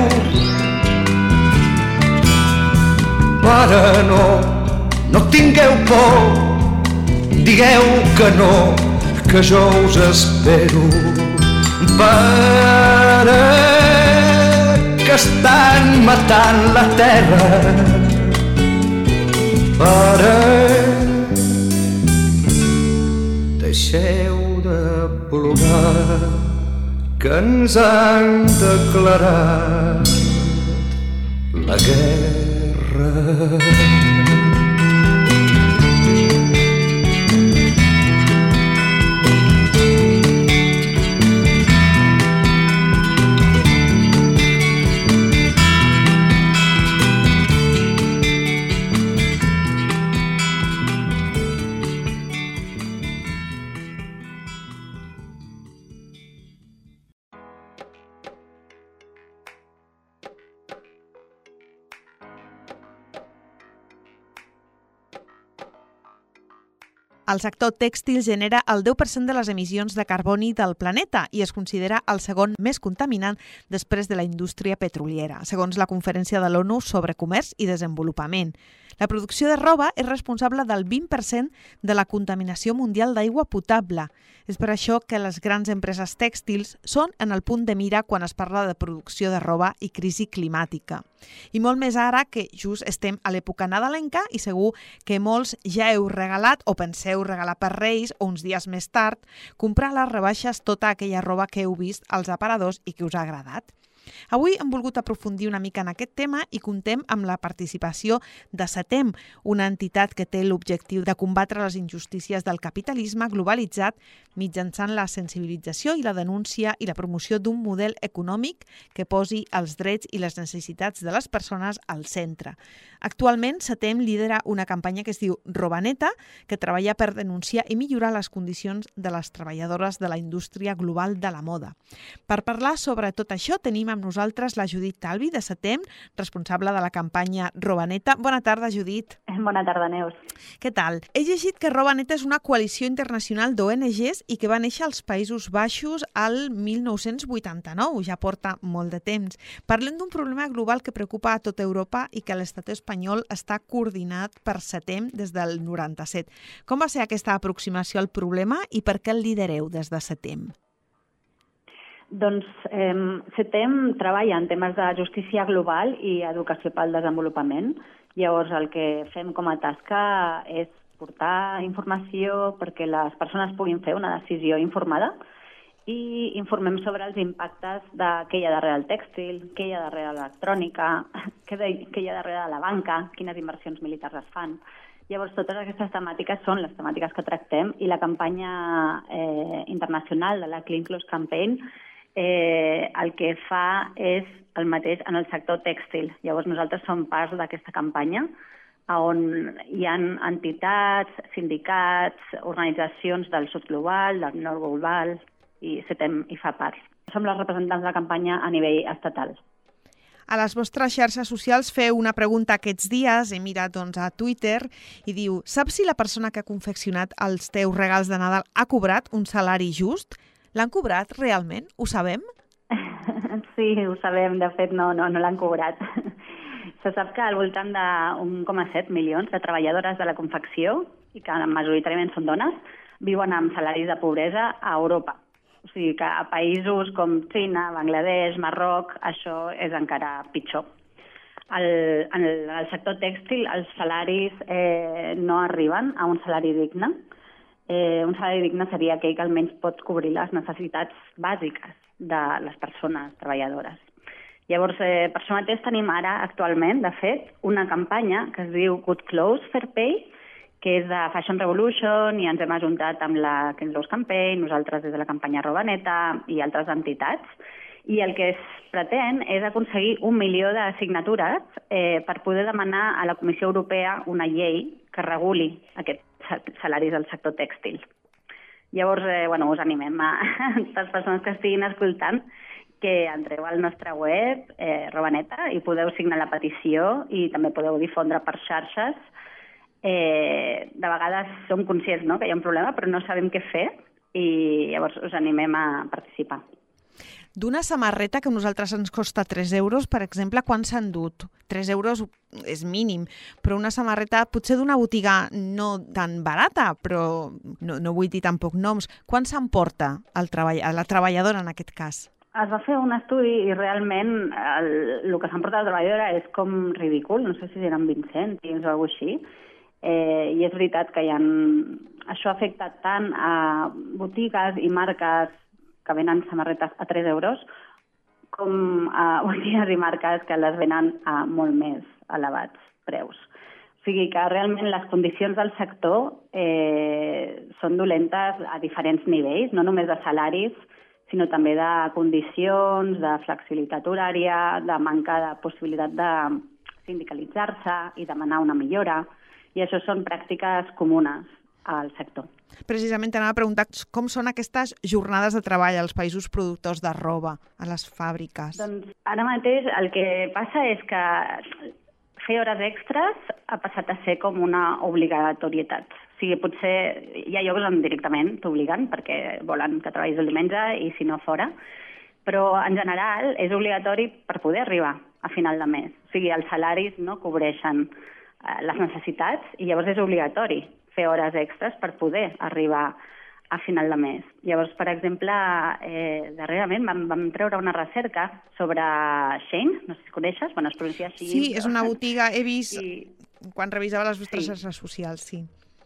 Pare, no, no tingueu por, digueu que no, que jo us espero. Pare, que estan matant la terra. Pare, deixeu de plorar, que ens han declarat la guerra. El sector tèxtil genera el deu per cent de les emissions de carboni del planeta i es considera el segon més contaminant després de la indústria petroliera, segons la Conferència de l'ONU sobre Comerç i Desenvolupament. La producció de roba és responsable del vint per cent de la contaminació mundial d'aigua potable. És per això que les grans empreses tèxtils són en el punt de mira quan es parla de producció de roba i crisi climàtica. I molt més ara que just estem a l'època nadalenca i segur que molts ja heu regalat o penseu regalar per Reis o uns dies més tard, comprar a les rebaixes tota aquella roba que heu vist als aparadors i que us ha agradat. Avui hem volgut aprofundir una mica en aquest tema i contem amb la participació de SETEM, una entitat que té l'objectiu de combatre les injustícies del capitalisme globalitzat mitjançant la sensibilització i la denúncia i la promoció d'un model econòmic que posi els drets i les necessitats de les persones al centre. Actualment, SETEM lidera una campanya que es diu Roba Neta, que treballa per denunciar i millorar les condicions de les treballadores de la indústria global de la moda. Per parlar sobre tot això, tenim amb nosaltres la Judit Talvi, de SETEM, responsable de la campanya Roba Neta. Bona tarda, Judit. Bona tarda, Neus. Què tal? He llegit que Roba Neta és una coalició internacional d'O N Ges i que va néixer als Països Baixos al mil nou-cents vuitanta-nou, ja porta molt de temps. Parlem d'un problema global que preocupa a tota Europa i que l'estat espanyol està coordinat per SETEM des del noranta-set. Com va ser aquesta aproximació al problema i per què el lidereu des de SETEM? Doncs eh, SETEM treballa en temes de justícia global i educació pel desenvolupament. Llavors, el que fem com a tasca és portar informació perquè les persones puguin fer una decisió informada i informem sobre els impactes de què hi ha darrere el tèxtil, què hi ha darrere l'electrònica, què, de, què hi ha darrere de la banca, quines inversions militars es fan. Llavors, totes aquestes temàtiques són les temàtiques que tractem i la campanya eh, internacional de la Clean Clothes Campaign eh, el que fa és el mateix en el sector tèxtil. Llavors, nosaltres som part d'aquesta campanya on hi ha entitats, sindicats, organitzacions del sud global, del nord global, i SETEM hi fa part. Som les representants de la campanya a nivell estatal. A les vostres xarxes socials feu una pregunta aquests dies, he mirat doncs, a Twitter, i diu: saps si la persona que ha confeccionat els teus regals de Nadal ha cobrat un salari just? L'han cobrat realment? Ho sabem? Sí, ho sabem. De fet, no, no, no l'han cobrat. Se sap que al voltant d'un coma set milions de treballadores de la confecció, i que majoritàriament són dones, viuen amb salaris de pobresa a Europa. O sigui que a països com Xina, Bangladesh, Marroc, això és encara pitjor. El, en el, el sector tèxtil els salaris eh, no arriben a un salari digne. Eh, un salari digne seria aquell que almenys pot cobrir les necessitats bàsiques de les persones treballadores. Llavors, eh, per això mateix tenim ara, actualment, de fet, una campanya que es diu Good Clothes Fair Pay, que és de Fashion Revolution, i ens hem ajuntat amb la Clean Clothes Campaign, nosaltres des de la campanya Roba Neta i altres entitats, i el que es pretén és aconseguir un milió de signatures eh, per poder demanar a la Comissió Europea una llei que reguli aquests salaris del sector tèxtil. Llavors, eh, bueno, us animem a les persones que estiguin escoltant que entreu al nostre web, eh, Roba Neta, i podeu signar la petició i també podeu difondre per xarxes. Eh, de vegades som conscients, no?, que hi ha un problema, però no sabem què fer i llavors us animem a participar. D'una samarreta que a nosaltres ens costa tres euros, per exemple, quan s'han dut? tres euros és mínim, però una samarreta potser d'una botiga no tan barata, però no, no vull dir tampoc noms. Quan s'emporta el treball, la treballadora en aquest cas? es va fer un estudi i realment el, el que s'han portat la treballadora és com ridícul, no sé si eren vint cèntims o alguna cosa així, eh, i és veritat que hi ha... això ha afectat tant a botigues i marques que venen samarretes a tres euros com a botigues i marques que les venen a molt més elevats preus. O sigui que realment les condicions del sector eh, són dolentes a diferents nivells, no només de salaris, sinó també de condicions, de flexibilitat horària, de manca de possibilitat de sindicalitzar-se i demanar una millora. I això són pràctiques comunes al sector. Precisament t'anava a preguntar com són aquestes jornades de treball als països productors de roba, a les fàbriques. Doncs ara mateix el que passa és que fer hores extres ha passat a ser com una obligatorietat. O sigui, potser hi ha llocs on directament t'obliguen perquè volen que treballis el diumenge i si no fora, però en general és obligatori per poder arribar a final de mes. O sigui, els salaris no cobreixen eh, les necessitats i llavors és obligatori fer hores extres per poder arribar a final de mes. Llavors, per exemple, eh, darrerament vam, vam treure una recerca sobre Shein, no sé si coneixes, bueno, es pronuncia Shein. Sí, és una botiga, he vist I... quan revisava les vostres Sí. xarxes socials, sí.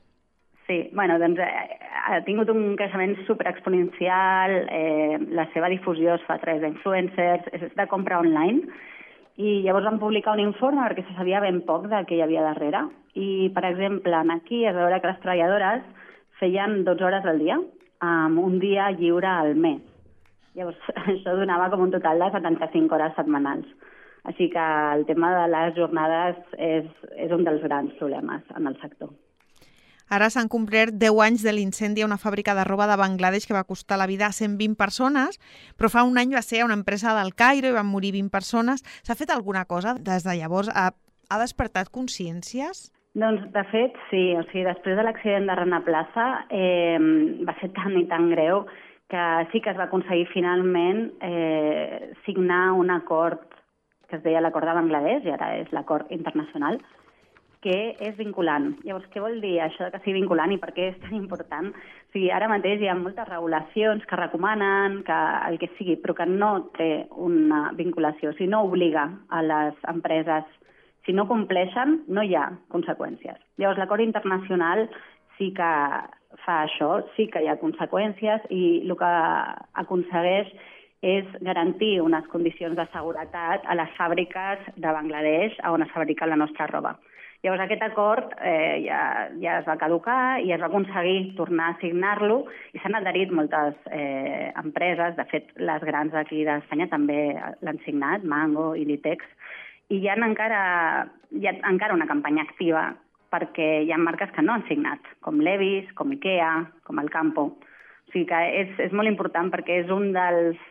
Sí, bueno, doncs eh, ha tingut un creixement superexponencial, eh, la seva difusió es fa a través d'influencers, és de compra online, i llavors vam publicar un informe perquè se sabia ben poc de què hi havia darrere. I, per exemple, aquí es veure que les treballadores feien dotze hores al dia, amb un dia lliure al mes. Llavors, això donava com un total de setanta-cinc hores setmanals. Així que el tema de les jornades és, és un dels grans problemes en el sector. Ara s'han complert deu anys de l'incendi a una fàbrica de roba de Bangladesh que va costar la vida a cent vint persones, però fa un any va ser a una empresa del Caire i van morir vint persones. S'ha fet alguna cosa des de llavors? Ha, ha despertat consciències? Doncs, de fet, sí. O sigui, després de l'accident de Rana Plaza eh, va ser tan i tan greu que sí que es va aconseguir finalment eh, signar un acord que es deia l'acord de Bangladesh, i ara és l'acord internacional, que és vinculant. Llavors, què vol dir això que sigui vinculant i per què és tan important? O sigui, ara mateix hi ha moltes regulacions que recomanen, que el que sigui, però que no té una vinculació, o sigui, no obliga a les empreses. Si no compleixen, no hi ha conseqüències. Llavors, l'acord internacional sí que fa això, sí que hi ha conseqüències i el que aconsegueix és garantir unes condicions de seguretat a les fàbriques de Bangladesh on es fabrica la nostra roba. Llavors aquest acord eh, ja, ja es va caducar i es va aconseguir tornar a signar-lo i s'han adherit moltes eh, empreses, de fet les grans d'aquí d'Espanya també l'han signat, Mango, Inditex, i hi ha encara, hi ha encara una campanya activa perquè hi ha marques que no han signat, com Levi's, com Ikea, com el Campo. O sigui que és, és molt important perquè és un dels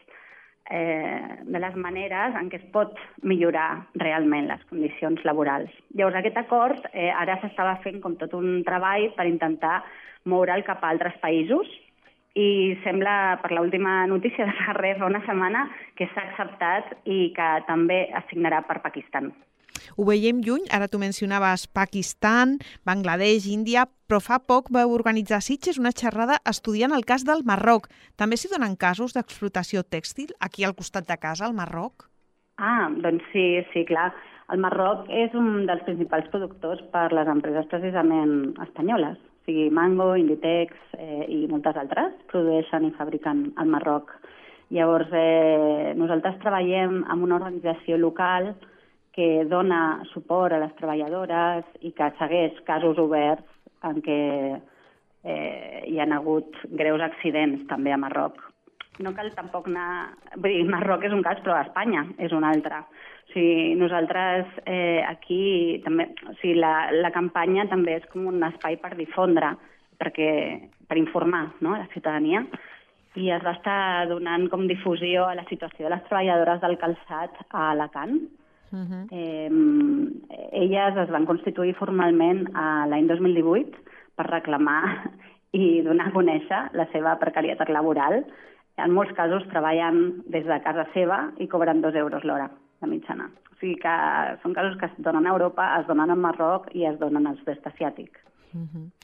Eh, de les maneres en què es pot millorar realment les condicions laborals. Llavors, aquest acord eh, ara s'estava fent com tot un treball per intentar moure'l cap a altres països i sembla, per l'última notícia de fa res, fa una setmana, que s'ha acceptat i que també es signarà per Pakistan. Ho veiem lluny, ara tu mencionaves Pakistan, Bangladesh, Índia, però fa poc vau organitzar a Sitges una xerrada estudiant el cas del Marroc. També s'hi donen casos d'explotació tèxtil aquí al costat de casa, al Marroc? Ah, doncs sí, sí, clar. El Marroc és un dels principals productors per les empreses precisament espanyoles. O sigui, Mango, Inditex eh, i moltes altres produeixen i fabriquen al Marroc. Llavors, eh, nosaltres treballem amb una organització local que dona suport a les treballadores i que segueix casos oberts en què eh, hi ha hagut greus accidents també a Marroc. No cal tampoc anar... Vull dir, Marroc és un cas, però Espanya és un altre. O sigui, nosaltres eh, aquí també... O sigui, la, la campanya també és com un espai per difondre, perquè, per informar, no?, a la ciutadania, i es va estar donant com difusió a la situació de les treballadores del calçat a Alacant. Uh-huh. Eh, elles es van constituir formalment a l'any dos mil divuit per reclamar i donar a conèixer la seva precarietat laboral. En molts casos treballen des de casa seva i cobren dos euros l'hora de mitjana. O sigui que són casos que es donen a Europa, es donen a Marroc i es donen al sud-est asiàtic. Uh-huh.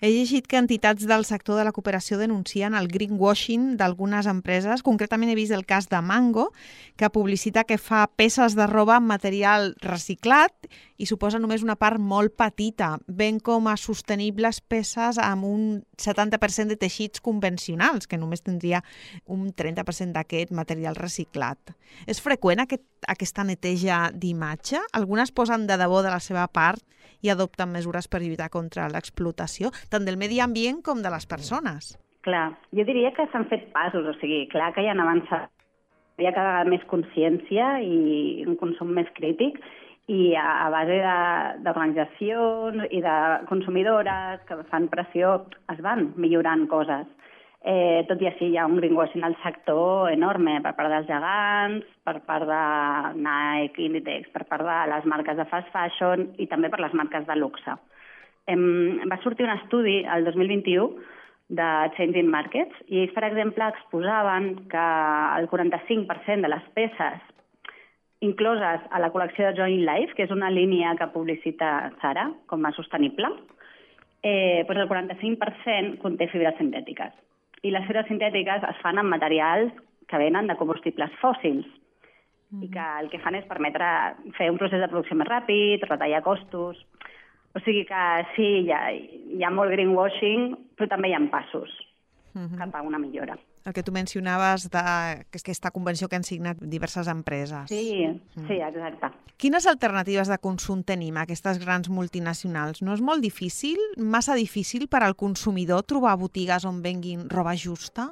He llegit que entitats del sector de la cooperació denuncien el greenwashing d'algunes empreses. Concretament he vist el cas de Mango, que publicita que fa peces de roba amb material reciclat i suposa només una part molt petita, ben com a sostenibles peces amb un setanta per cent de teixits convencionals, que només tindria un trenta per cent d'aquest material reciclat. És freqüent aquest, aquesta neteja d'imatge? Algunes posen de debò de la seva part i adopten mesures per lluitar contra l'explotació, tant del medi ambient com de les persones. Clar, jo diria que s'han fet passos, o sigui, clar que hi ha avançat, hi ha cada vegada més consciència i un consum més crític, i a, a base d'organitzacions i de consumidores que fan pressió es van millorant coses. Eh, tot i així hi ha un greenwashing al sector enorme per part dels gegants, per part de Nike, Inditex, per part de les marques de fast fashion i també per les marques de luxe. Em, va sortir un estudi el dos mil vint-i-u de Changing Markets i ells, per exemple, exposaven que el quaranta-cinc per cent de les peces incloses a la col·lecció de Join Life, que és una línia que publicita Zara com a sostenible, eh, doncs el quaranta-cinc per cent conté fibres sintètiques. I les fibres sintètiques es fan amb materials que venen de combustibles fòssils mm. i que el que fan és permetre fer un procés de producció més ràpid, retallar costos. O sigui que sí, hi ha, hi ha molt greenwashing, però també hi ha passos mm-hmm. cap a una millora. El que tu mencionaves d'aquesta convenció que han signat diverses empreses. Sí, mm. sí, exacte. Quines alternatives de consum tenim a aquestes grans multinacionals? No és molt difícil, massa difícil per al consumidor trobar botigues on venguin roba justa?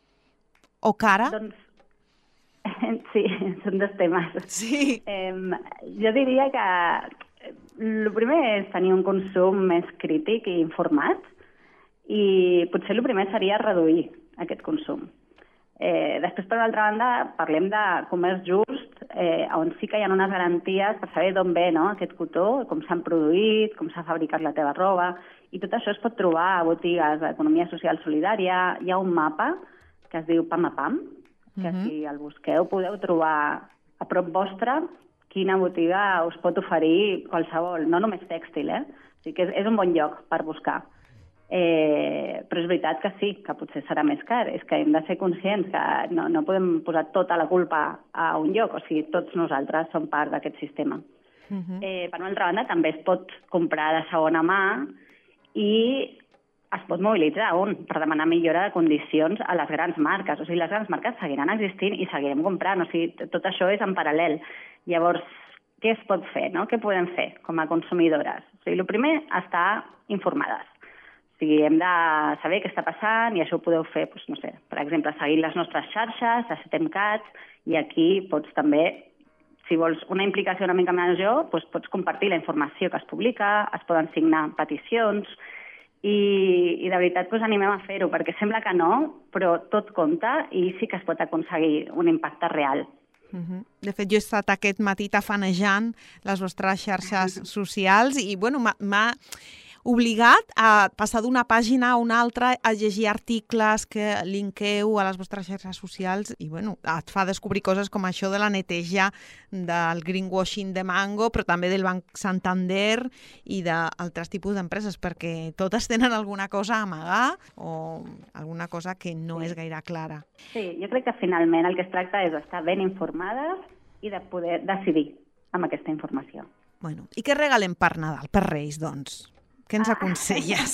O cara? Doncs sí, són dos temes. Sí. Eh, jo diria que el primer és tenir un consum més crític i informat i potser el primer seria reduir aquest consum. Eh, després, per l'altra banda, parlem de comerç just, eh, on sí que hi ha unes garanties per saber d'on ve no, aquest cotó, com s'han produït, com s'ha fabricat la teva roba, i tot això es pot trobar a botigues d'economia social solidària. Hi ha un mapa que es diu Pam a Pam, que mm-hmm. si el busqueu podeu trobar a prop vostre quina botiga us pot oferir qualsevol, no només tèxtil, eh? O sigui que és, és un bon lloc per buscar. Eh, però és veritat que sí, que potser serà més car. És que hem de ser conscients que no, no podem posar tota la culpa a un lloc, o sigui, tots nosaltres som part d'aquest sistema. Uh-huh. Eh, per una altra banda, també es pot comprar de segona mà i es pot mobilitzar un per demanar millora de condicions a les grans marques. O sigui, les grans marques seguiran existint i seguirem comprant. O sigui, tot això és en paral·lel. Llavors, què es pot fer, no? Què podem fer com a consumidores? O sigui, el primer, estar informades. O sigui, hem de saber què està passant i això ho podeu fer, doncs, no sé, per exemple, seguir les nostres xarxes, a SETEMCAT, i aquí pots també, si vols una implicació una mica major, doncs pots compartir la informació que es publica, es poden signar peticions, i, i de veritat doncs, animem a fer-ho, perquè sembla que no, però tot compta i sí que es pot aconseguir un impacte real. Uh-huh. De fet, jo he estat aquest matí tafanejant les vostres xarxes socials i, bueno, m'ha obligat a passar d'una pàgina a una altra, a llegir articles que linkeu a les vostres xarxes socials i, bueno, et fa descobrir coses com això de la neteja del greenwashing de Mango, però també del Banc Santander i d'altres tipus d'empreses, perquè totes tenen alguna cosa a amagar o alguna cosa que no és gaire clara. Sí, jo crec que finalment el que es tracta és d'estar ben informades i de poder decidir amb aquesta informació. Bueno, i què regalem per Nadal, per Reis, doncs? Què ens aconselles?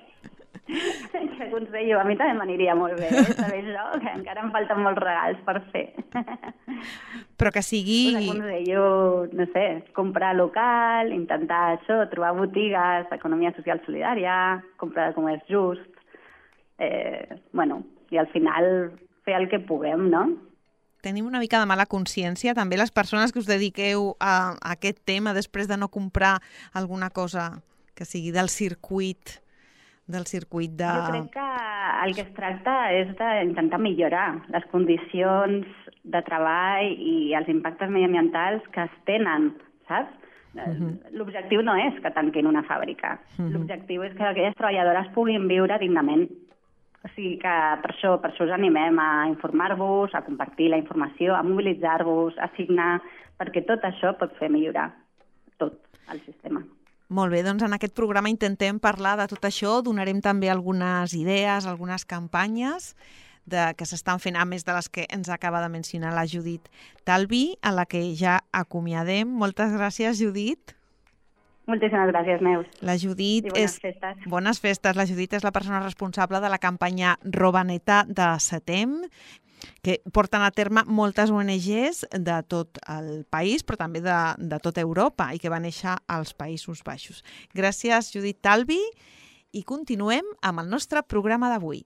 Ah. Què aconsello? A mi també m'aniria molt bé, eh? Saber això, que encara em falten molts regals per fer. Però que sigui... Us aconsello, no sé, comprar local, intentar això, trobar botigues d'economia social solidària, comprar de comerç just, eh, bueno, i al final fer el que puguem, no? Tenim una mica de mala consciència, també les persones que us dediqueu a, a aquest tema després de no comprar alguna cosa que sigui del circuit, del circuit de... Jo crec que el que es tracta és d'intentar millorar les condicions de treball i els impactes mediambientals que es tenen, saps? Uh-huh. L'objectiu no és que tanquin una fàbrica. Uh-huh. L'objectiu és que aquelles treballadores puguin viure dignament. O sigui que per això, per això us animem a informar-vos, a compartir la informació, a mobilitzar-vos, a signar, perquè tot això pot fer millorar tot el sistema. Molt bé, doncs en aquest programa intentem parlar de tot això, donarem també algunes idees, algunes campanyes de, que s'estan fent, a més de les que ens acaba de mencionar la Judit Talvi, a la que ja acomiadem. Moltes gràcies, Judit. Moltíssimes gràcies, Neus. La Judit I bones és... festes. Bones festes. La Judit és la persona responsable de la campanya Roba Neta de Setem, que porten a terme moltes O N Ges de tot el país, però també de, de tota Europa, i que va néixer als Països Baixos. Gràcies, Judit Talvi, i continuem amb el nostre programa d'avui.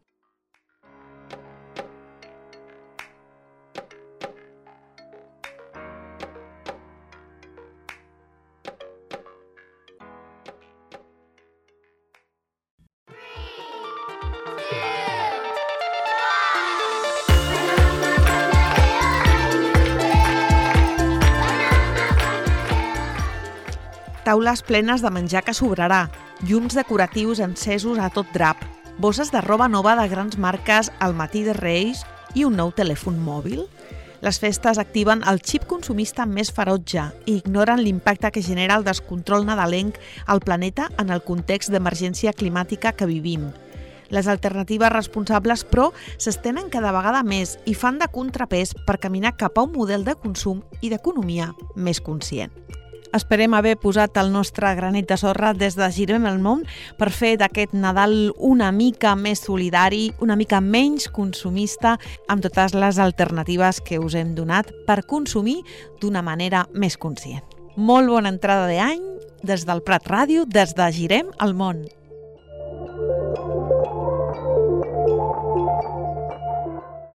Taules plenes de menjar que sobrarà, llums decoratius encesos a tot drap, bosses de roba nova de grans marques al matí de Reis i un nou telèfon mòbil. Les festes activen el xip consumista més ferotge i ignoren l'impacte que genera el descontrol nadalenc al planeta en el context d'emergència climàtica que vivim. Les alternatives responsables, però, s'estenen cada vegada més i fan de contrapès per caminar cap a un model de consum i d'economia més conscient. Esperem haver posat el nostre granet de sorra des de Girem el Món per fer d'aquest Nadal una mica més solidari, una mica menys consumista, amb totes les alternatives que us hem donat per consumir d'una manera més conscient. Molt bona entrada d'any des del Prat Ràdio, des de Girem el Món.